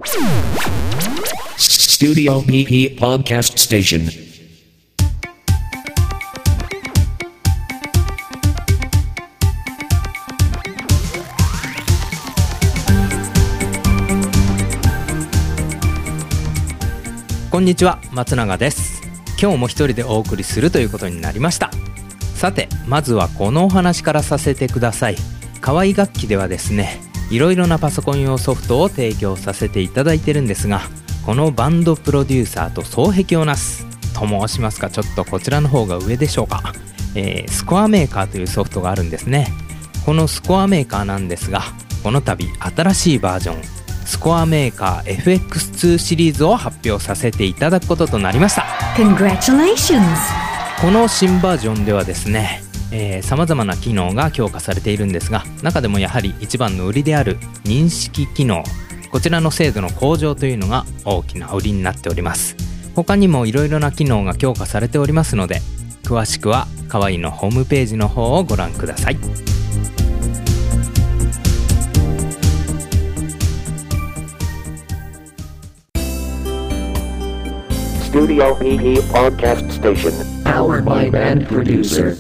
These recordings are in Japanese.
Studio PP Podcast Station. こんにちは、松永です。今日も一人でお送りするということになりました。さて、まずはこのお話からさせてください。河合楽器ではですね、いろいろなパソコン用ソフトを提供させていただいてるんですが、このバンドプロデューサーと双璧をなすと申しますか、ちょっとこちらの方が上でしょうか、スコアメーカーというソフトがあるんですね。このスコアメーカーなんですが、この度新しいバージョンスコアメーカー FX2 シリーズを発表させていただくこととなりました。 Congratulations! この新バージョンではですね、様々な機能が強化されているんですが、中でもやはり一番の売りである認識機能、こちらの精度の向上というのが大きな売りになっております。他にもいろいろな機能が強化されておりますので、詳しくは河合のホームページの方をご覧ください。 Studio PP Podcast Station. Powered by Band Producer.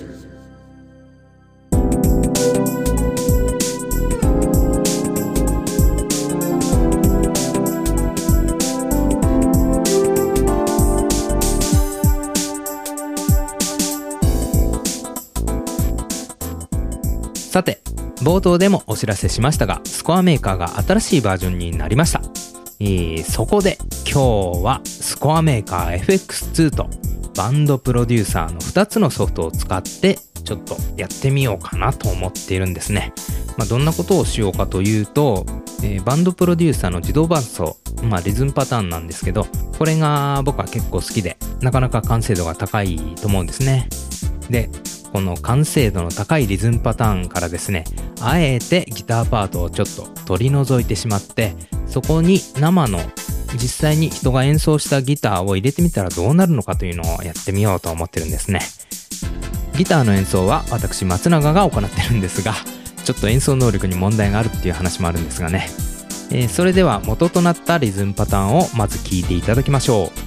さて、冒頭でもお知らせしましたが、スコアメーカーが新しいバージョンになりました。そこで今日はスコアメーカー FX2 とバンドプロデューサーの2つのソフトを使ってちょっとやってみようかなと思っているんですね。どんなことをしようかというと、バンドプロデューサーの自動伴奏、リズムパターンなんですけど、これが僕は結構好きで、なかなか完成度が高いと思うんですね。で、この完成度の高いリズムパターンからですね、あえてギターパートをちょっと取り除いてしまって、そこに生の実際に人が演奏したギターを入れてみたらどうなるのかというのをやってみようと思ってるんですね。ギターの演奏は私松永が行ってるんですが、ちょっと演奏能力に問題があるっていう話もあるんですがね、それでは元となったリズムパターンをまず聴いていただきましょう。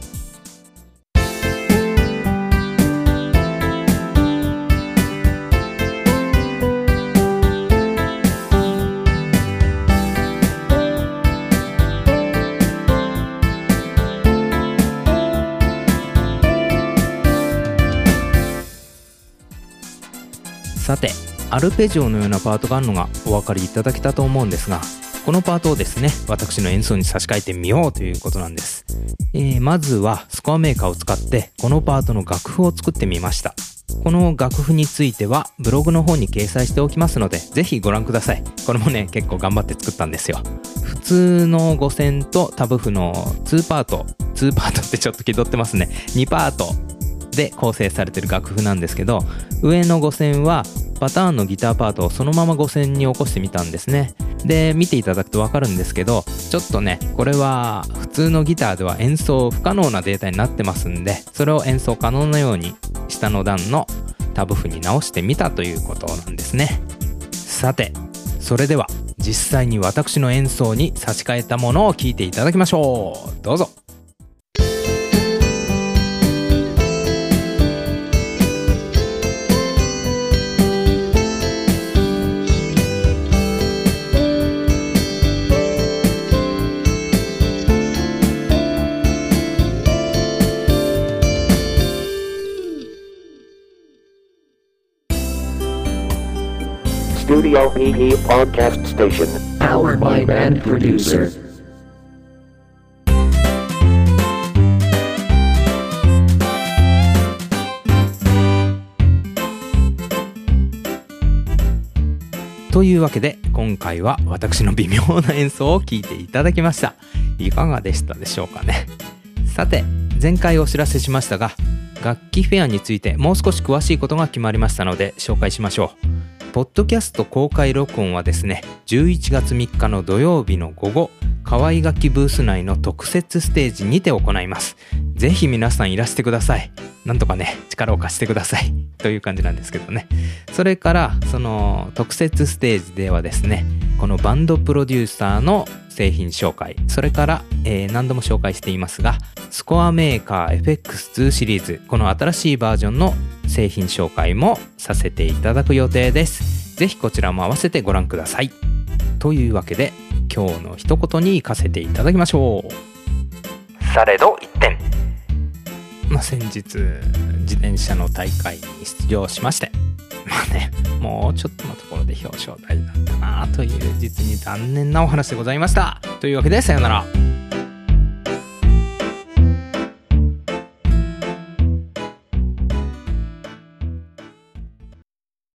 さて、アルペジオのようなパートがあるのがお分かりいただけたと思うんですが、このパートをですね、私の演奏に差し替えてみようということなんです。まずはスコアメーカーを使ってこのパートの楽譜を作ってみました。この楽譜についてはブログの方に掲載しておきますので、ぜひご覧ください。これもね、結構頑張って作ったんですよ。普通の5線とタブ譜の2パートってちょっと気取ってますね。2パートで構成されている楽譜なんですけど、上の5線はパターンのギターパートをそのまま5線に起こしてみたんですね。で、見ていただくと分かるんですけど、ちょっとね、これは普通のギターでは演奏不可能なデータになってますんで、それを演奏可能なように下の段のタブ譜に直してみたということなんですね。さて、それでは実際に私の演奏に差し替えたものを聴いていただきましょう。どうぞ。 Studio PP Podcast Station. Powered by Band Producer. というわけで、今回は私の微妙な演奏を聴いていただきました。いかがでしたでしょうかね。さて、前回お知らせしましたが、楽器フェアについてもう少し詳しいことが決まりましたので紹介しましょう。ポッドキャスト公開録音はですね、11月3日の土曜日の午後、河合楽器ブース内の特設ステージにて行います。 ぜひ皆さんいらしてください。なんとかね、力を貸してくださいという感じなんですけどね。それからその特設ステージではですね、このバンドプロデューサーの製品紹介、それから、何度も紹介していますが、スコアメーカー FX2 シリーズ、この新しいバージョンの製品紹介もさせていただく予定です。ぜひこちらも合わせてご覧ください。というわけで、今日の一言に行かせていただきましょう。されど一点。先日自転車の大会に出場しまして、もうちょっとのところで表彰台だったなという、実に残念なお話でございました。というわけで、さようなら。